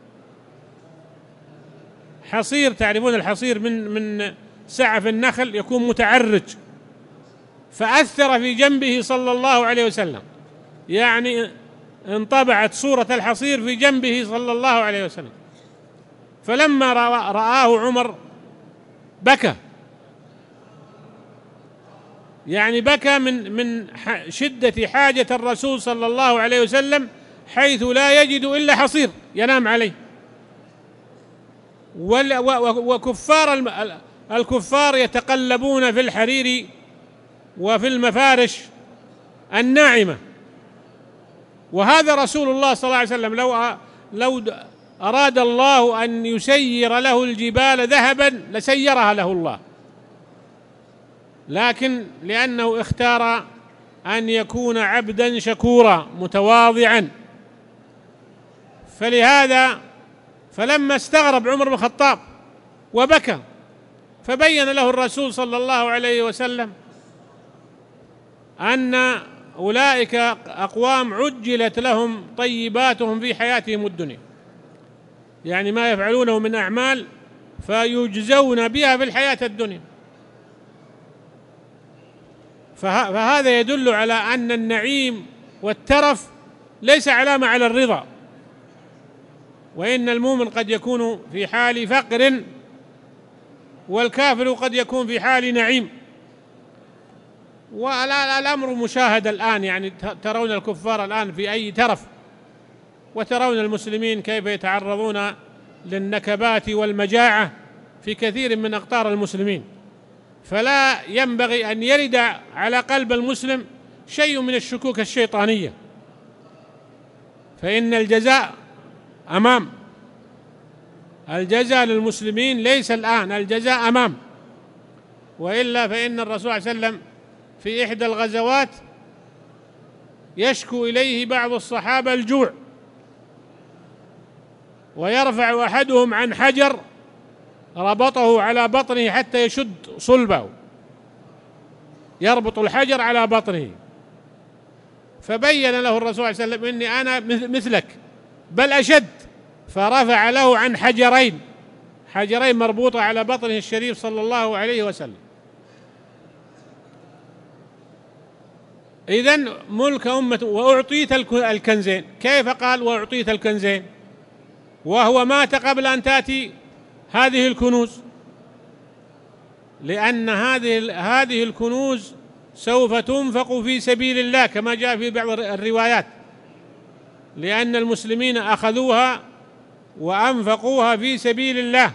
حصير، تعرفون الحصير من من سعف النخل يكون متعرج، فأثر في جنبه صلى الله عليه وسلم، يعني انطبعت صورة الحصير في جنبه صلى الله عليه وسلم. فلما رآه عمر بكى، يعني بكى من من شدة حاجة الرسول صلى الله عليه وسلم، حيث لا يجد إلا حصير ينام عليه. وكفار الكفار يتقلبون في الحرير وفي المفارش الناعمة، وهذا رسول الله صلى الله عليه وسلم لو لو أراد الله أن يسير له الجبال ذهبا لسيرها له الله، لكن لأنه اختار أن يكون عبدا شكورا متواضعا، فلهذا فلما استغرب عمر بن الخطاب وبكى، فبين له الرسول صلى الله عليه وسلم أن أولئك أقوام عجلت لهم طيباتهم في حياتهم الدنيا، يعني ما يفعلونه من أعمال فيجزون بها في الحياة الدنيا. فهذا يدل على أن النعيم والترف ليس علامة على الرضا، وإن المؤمن قد يكون في حال فقر، والكافر قد يكون في حال نعيم. والأمر مشاهد الآن، يعني ترون الكفار الآن في أي ترف، وترون المسلمين كيف يتعرضون للنكبات والمجاعة في كثير من أقطار المسلمين. فلا ينبغي أن يرد على قلب المسلم شيء من الشكوك الشيطانية، فإن الجزاء أمام، الجزاء للمسلمين ليس الآن، الجزاء أمام. وإلا فإن الرسول صلى الله عليه وسلم في إحدى الغزوات يشكو إليه بعض الصحابة الجوع، ويرفع أحدهم عن حجر ربطه على بطنه حتى يشد صلبه، يربط الحجر على بطنه. فبين له الرسول صلى الله عليه وسلم: إني أنا مثلك بل أشد، فرفع له عن حجرين حجرين مربوطة على بطنه الشريف صلى الله عليه وسلم. إذن ملك أمة. وأعطيت الكنزين. كيف قال وأعطيت الكنزين وهو مات قبل أن تأتي هذه الكنوز؟ لأن هذه هذه الكنوز سوف تنفق في سبيل الله كما جاء في بعض الروايات، لأن المسلمين أخذوها وأنفقوها في سبيل الله،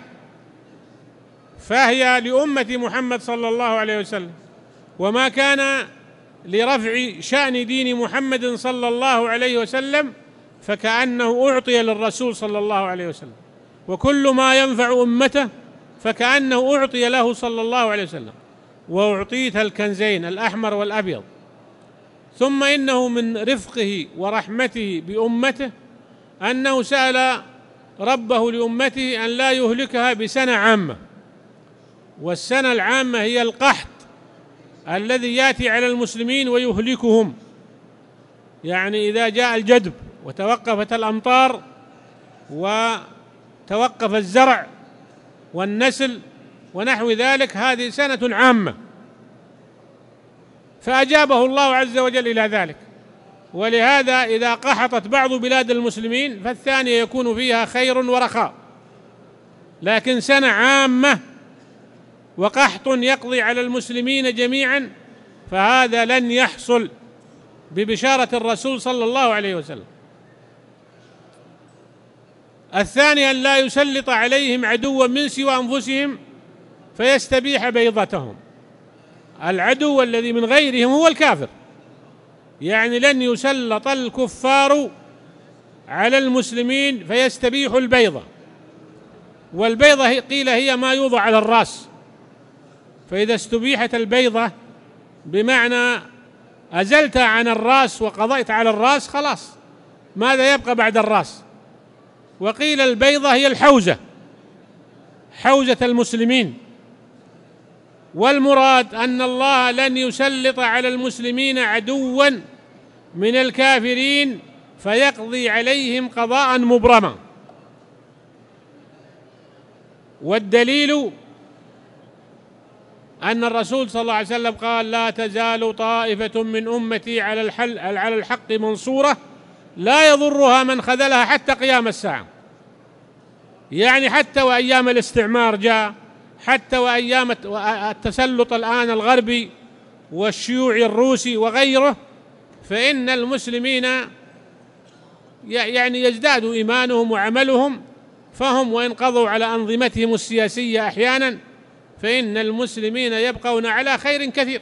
فهي لأمة محمد صلى الله عليه وسلم. وما كان لرفع شأن دين محمد صلى الله عليه وسلم فكأنه أعطي للرسول صلى الله عليه وسلم، وكل ما ينفع أمته فكأنه أعطي له صلى الله عليه وسلم. وأعطيت الكنزين الأحمر والأبيض. ثم إنه من رفقه ورحمته بأمته أنه سأل ربه لأمته أن لا يهلكها بسنة عامة، والسنة العامة هي القحط الذي يأتي على المسلمين ويهلكهم، يعني إذا جاء الجدب وتوقفت الأمطار وتوقف الزرع والنسل ونحو ذلك، هذه سنة عامة. فأجابه الله عز وجل إلى ذلك. ولهذا إذا قحطت بعض بلاد المسلمين فالثانية يكون فيها خير ورخاء، لكن سنة عامة وقحط يقضي على المسلمين جميعا فهذا لن يحصل ببشارة الرسول صلى الله عليه وسلم. الثاني أن لا يسلط عليهم عدوا من سوى أنفسهم فيستبيح بيضتهم. العدو الذي من غيرهم هو الكافر، يعني لن يسلط الكفار على المسلمين فيستبيح البيضة. والبيضة قيل هي ما يوضع على الرأس، فإذا استبيحت البيضة بمعنى أزلت عن الرأس وقضيت على الرأس خلاص، ماذا يبقى بعد الرأس؟ وقيل البيضة هي الحوزة، حوزة المسلمين. والمراد أن الله لن يسلط على المسلمين عدوا من الكافرين فيقضي عليهم قضاء مبرما. والدليل أن الرسول صلى الله عليه وسلم قال: لا تزال طائفة من أمتي على الحل على الحق منصورة لا يضرها من خذلها حتى قيام الساعة. يعني حتى وأيام الاستعمار جاء، حتى وأيام التسلط الآن الغربي والشيوعي الروسي وغيره، فإن المسلمين يعني يزداد إيمانهم وعملهم، فهم وإن قضوا على أنظمتهم السياسية أحيانا فإن المسلمين يبقون على خير كثير.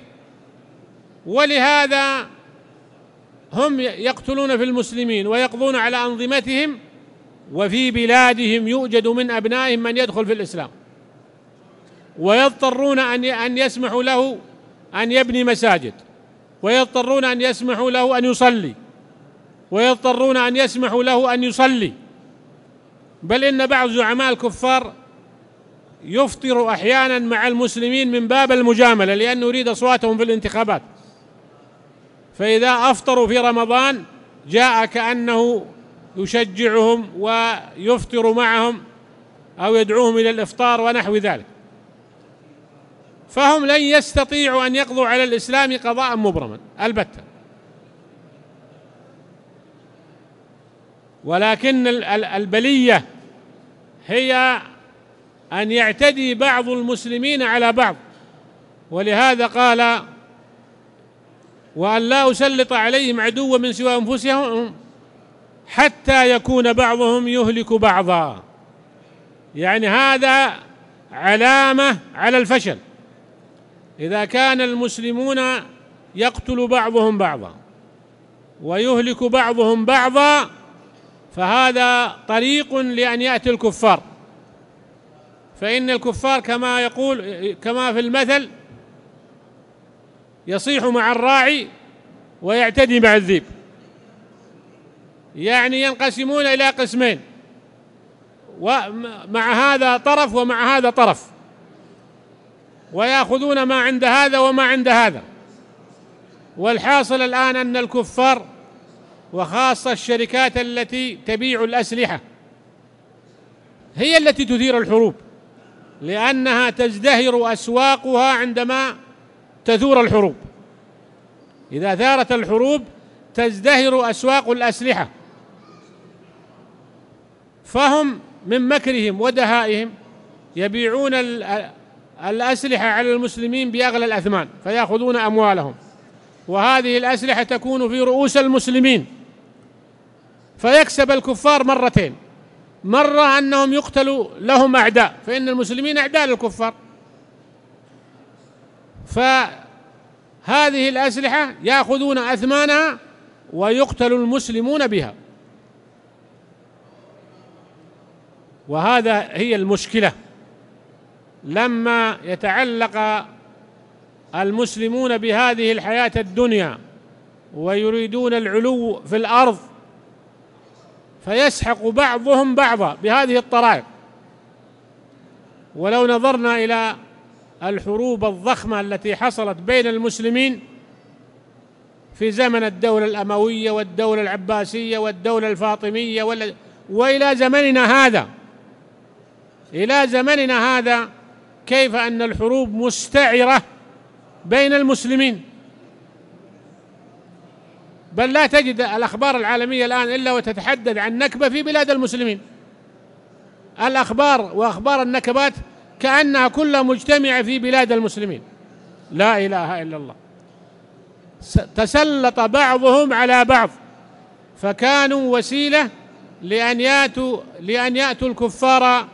ولهذا هم يقتلون في المسلمين ويقضون على أنظمتهم، وفي بلادهم يوجد من أبنائهم من يدخل في الإسلام، ويضطرون أن يسمحوا له أن يبني مساجد، ويضطرون أن يسمحوا له أن يصلي، ويضطرون أن يسمحوا له أن يصلي. بل إن بعض زعماء الكفار يفطر أحيانا مع المسلمين من باب المجاملة لأنه يريد أصواتهم في الانتخابات، فإذا أفطروا في رمضان جاء كأنه يشجعهم ويفطر معهم أو يدعوهم إلى الإفطار ونحو ذلك. فهم لن يستطيعوا أن يقضوا على الإسلام قضاء مبرما البتة. ولكن البلية هي أن يعتدي بعض المسلمين على بعض، ولهذا قال: وأن لا أسلط عليهم عدوا من سوى أنفسهم حتى يكون بعضهم يهلك بعضا. يعني هذا علامة على الفشل، إذا كان المسلمون يقتل بعضهم بعضا ويهلك بعضهم بعضا فهذا طريق لأن يأتي الكفار. فإن الكفار كما يقول كما في المثل يصيح مع الراعي ويعتدي مع الذئب، يعني ينقسمون إلى قسمين: ومع هذا طرف ومع هذا طرف، ويأخذون ما عند هذا وما عند هذا. والحاصل الآن أن الكفار وخاصة الشركات التي تبيع الأسلحة هي التي تثير الحروب، لأنها تزدهر أسواقها عندما تثور الحروب. إذا ثارت الحروب تزدهر أسواق الأسلحة، فهم من مكرهم ودهائهم يبيعون الأسلحة على المسلمين بأغلى الأثمان فيأخذون أموالهم، وهذه الأسلحة تكون في رؤوس المسلمين، فيكسب الكفار مرتين: مرة أنهم يقتلوا لهم أعداء، فإن المسلمين أعداء للكفار، فهذه الأسلحة يأخذون أثمانها ويقتل المسلمون بها. وهذا هي المشكلة لما يتعلق المسلمون بهذه الحياة الدنيا ويريدون العلو في الأرض، فيسحق بعضهم بعضا بهذه الطرائق. ولو نظرنا إلى الحروب الضخمة التي حصلت بين المسلمين في زمن الدولة الأموية والدولة العباسية والدولة الفاطمية وإلى زمننا هذا إلى زمننا هذا كيف أن الحروب مستعرة بين المسلمين، بل لا تجد الأخبار العالمية الآن إلا وتتحدث عن نكبة في بلاد المسلمين. الأخبار وأخبار النكبات كأنها كلها مجتمعة في بلاد المسلمين. لا إله إلا الله. تسلط بعضهم على بعض، فكانوا وسيلة لأن يأتوا لأن يأتوا الكفار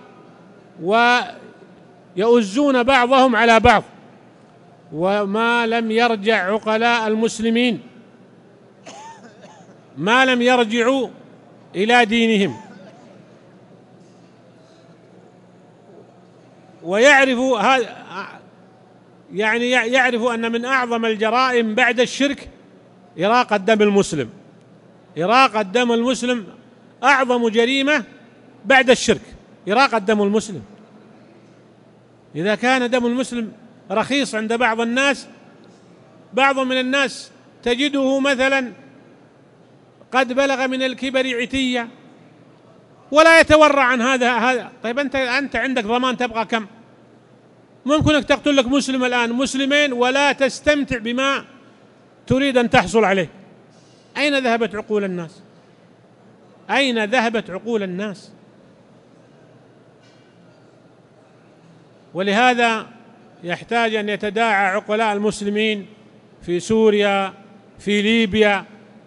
ويؤزون بعضهم على بعض، وما لم يرجع عقلاء المسلمين، ما لم يرجعوا إلى دينهم ويعرفوا هذا، يعني يعرفوا أن من أعظم الجرائم بعد الشرك إراقة دم المسلم. إراقة دم المسلم أعظم جريمة بعد الشرك، إراقة دم المسلم. إذا كان دم المسلم رخيص عند بعض الناس، بعض من الناس تجده مثلا قد بلغ من الكبر عتية ولا يتورع عن هذا هذا طيب أنت أنت عندك ضمان تبقى كم؟ ممكنك تقتل لك مسلم الآن، مسلمين، ولا تستمتع بما تريد أن تحصل عليه. أين ذهبت عقول الناس؟ أين ذهبت عقول الناس؟ ولهذا يحتاج أن يتداعى عقلاء المسلمين في سوريا، في ليبيا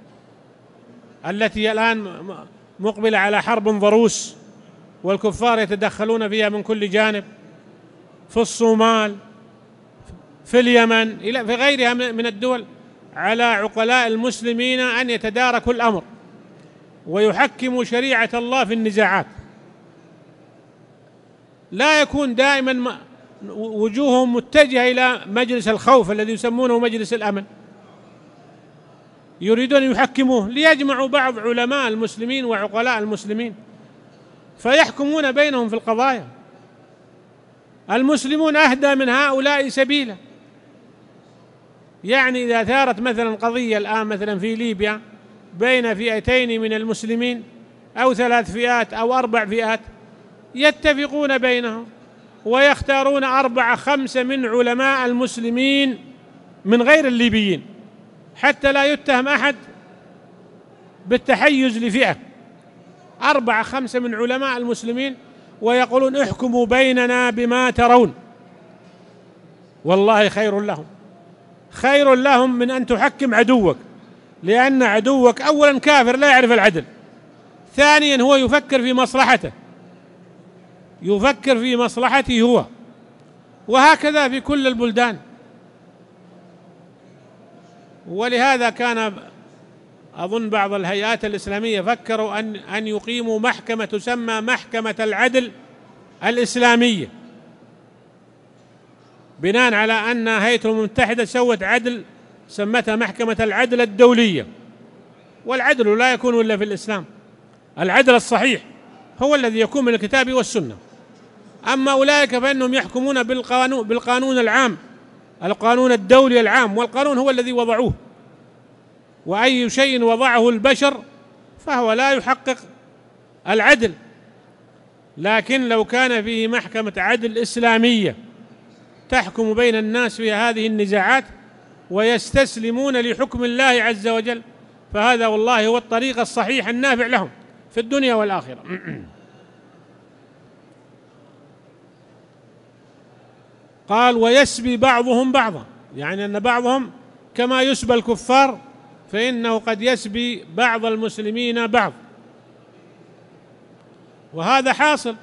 التي الآن مقبلة على حرب ضروس والكفار يتدخلون فيها من كل جانب، في الصومال، في اليمن، إلى في غيرها من الدول، على عقلاء المسلمين أن يتداركوا الأمر ويحكموا شريعة الله في النزاعات. لا يكون دائما وجوههم متجهة إلى مجلس الخوف الذي يسمونه مجلس الأمن، يريدون أن يحكموه ليجمعوا بعض علماء المسلمين وعقلاء المسلمين فيحكمون بينهم في القضايا. المسلمون أهدى من هؤلاء سبيلا. يعني إذا ثارت مثلا قضية الآن مثلا في ليبيا بين فئتين من المسلمين أو ثلاث فئات أو أربع فئات، يتفقون بينهم ويختارون أربعة خمسة من علماء المسلمين من غير الليبيين حتى لا يتهم أحد بالتحيز لفئة. أربعة خمسة من علماء المسلمين ويقولون احكموا بيننا بما ترون. والله خير لهم، خير لهم من أن تحكم عدوك، لأن عدوك أولا كافر لا يعرف العدل، ثانيا هو يفكر في مصلحته، يفكر في مصلحته هو، وهكذا في كل البلدان. ولهذا كان أظن بعض الهيئات الإسلامية فكروا أن أن يقيموا محكمة تسمى محكمة العدل الإسلامية، بناء على أن هيئة الأمم المتحدة سوت عدل سمتها محكمة العدل الدولية. والعدل لا يكون إلا في الإسلام، العدل الصحيح هو الذي يكون من الكتاب والسنة. أما أولئك فإنهم يحكمون بالقانون, بالقانون العام، القانون الدولي العام، والقانون هو الذي وضعوه، وأي شيء وضعه البشر فهو لا يحقق العدل. لكن لو كان فيه محكمة عدل إسلامية تحكم بين الناس في هذه النزاعات ويستسلمون لحكم الله عز وجل، فهذا والله هو الطريق الصحيح النافع لهم في الدنيا والآخرة. قال ويسبي بعضهم بعضا، يعني أن بعضهم كما يسبى الكفار فإنه قد يسبي بعض المسلمين بعض، وهذا حاصل.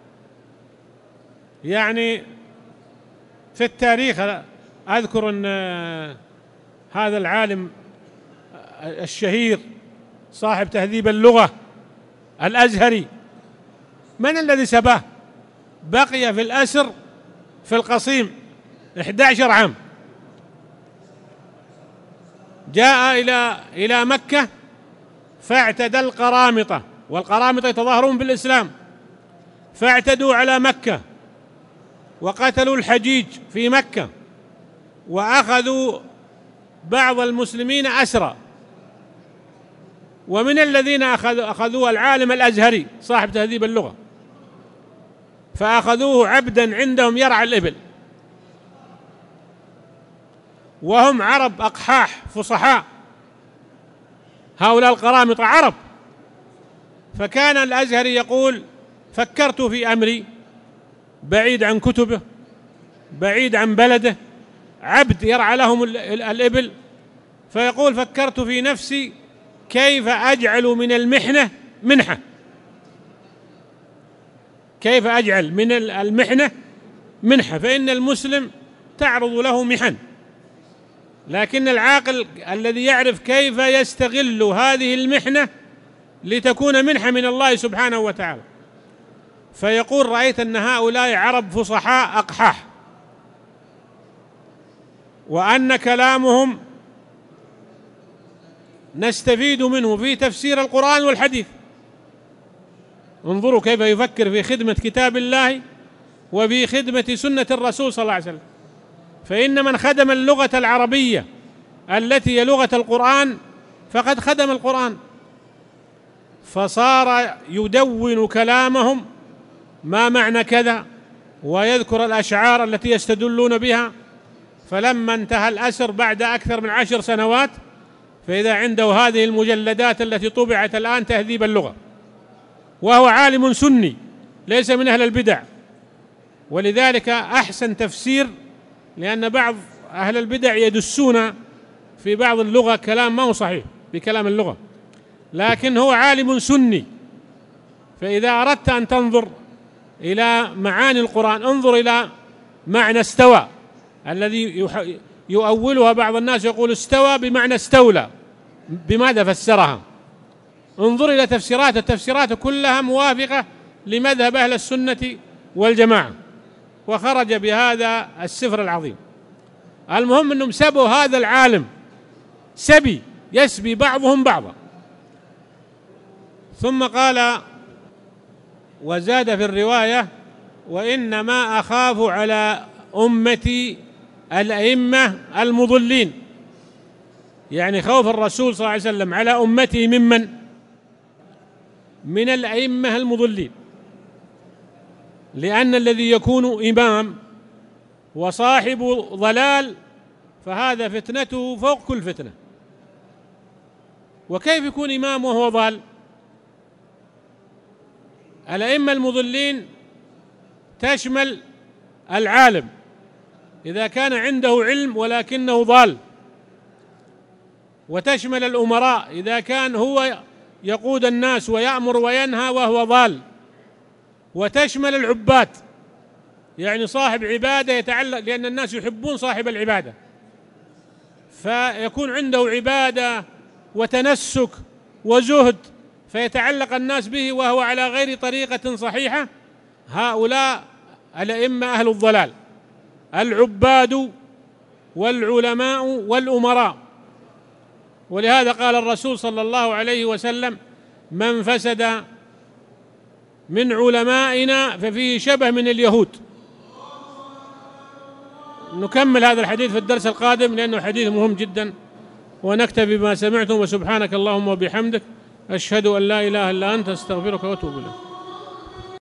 يعني في التاريخ أذكر أن هذا العالم الشهير صاحب تهذيب اللغة الأزهري، من الذي سباه؟ بقي في الأسر في القصيم أحد عشر عام، جاء إلى إلى مكة فاعتدى القرامطة، والقرامطة يتظاهرون بالإسلام، فاعتدوا على مكة وقتلوا الحجيج في مكة وأخذوا بعض المسلمين أسرى، ومن الذين أخذوا أخذوه العالم الأزهري صاحب تهذيب اللغة، فأخذوه عبدا عندهم يرعى الإبل، وهم عرب أقحاح فصحاء، هؤلاء القرامطة عرب. فكان الأزهري يقول فكرت في أمري، بعيد عن كتبه، بعيد عن بلده، عبد يرعى لهم الإبل، فيقول فكرت في نفسي كيف أجعل من المحنة منحة، كيف أجعل من المحنة منحة، فإن المسلم تعرض له محن، لكن العاقل الذي يعرف كيف يستغل هذه المحنة لتكون منحة من الله سبحانه وتعالى. فيقول رأيت أن هؤلاء عرب فصحاء أقحاح، وأن كلامهم نستفيد منه في تفسير القرآن والحديث. انظروا كيف يفكر في خدمة كتاب الله وفي خدمة سنة الرسول صلى الله عليه وسلم. فإن من خدم اللغة العربية التي هي لغة القرآن فقد خدم القرآن، فصار يدون كلامهم ما معنى كذا ويذكر الأشعار التي يستدلون بها. فلما انتهى الأسر بعد أكثر من عشر سنوات فإذا عنده هذه المجلدات التي طبعت الآن تهذيب اللغة، وهو عالم سني ليس من أهل البدع، ولذلك أحسن تفسير، لأن بعض أهل البدع يدسون في بعض اللغة كلام ما هو صحيح بكلام اللغة، لكن هو عالم سني. فإذا أردت أن تنظر إلى معاني القرآن انظر إلى معنى استوى الذي يؤولها بعض الناس، يقول استوى بمعنى استولى، بماذا فسرها؟ انظر إلى تفسيرات، التفسيرات كلها موافقة لمذهب أهل السنة والجماعة، وخرج بهذا السفر العظيم. المهم أنهم سبوا هذا العالم سبي يسبي بعضهم بعضا. ثم قال وزاد في الرواية وإنما أخاف على أمتي الأئمة المضلين، يعني خوف الرسول صلى الله عليه وسلم على أمته ممن؟ من الأئمة المضلين، لأن الذي يكون إمام وصاحب ضلال فهذا فتنته فوق كل فتنة. وكيف يكون إمام وهو ضال؟ الأئمة المضلين تشمل العالم إذا كان عنده علم ولكنه ضال، وتشمل الأمراء إذا كان هو يقود الناس ويأمر وينهى وهو ضال، وتشمل العباد، يعني صاحب عبادة يتعلق، لأن الناس يحبون صاحب العبادة، فيكون عنده عبادة وتنسك وزهد فيتعلق الناس به وهو على غير طريقة صحيحة. هؤلاء الأئمة أهل الضلال، العباد والعلماء والأمراء. ولهذا قال الرسول صلى الله عليه وسلم من فسد من علمائنا ففيه شبه من اليهود. نكمل هذا الحديث في الدرس القادم لأنه حديث مهم جدا، ونكتفي بما سمعتم، وسبحانك اللهم وبحمدك أشهد أن لا إله إلا أنت أستغفرك وأتوب إليك.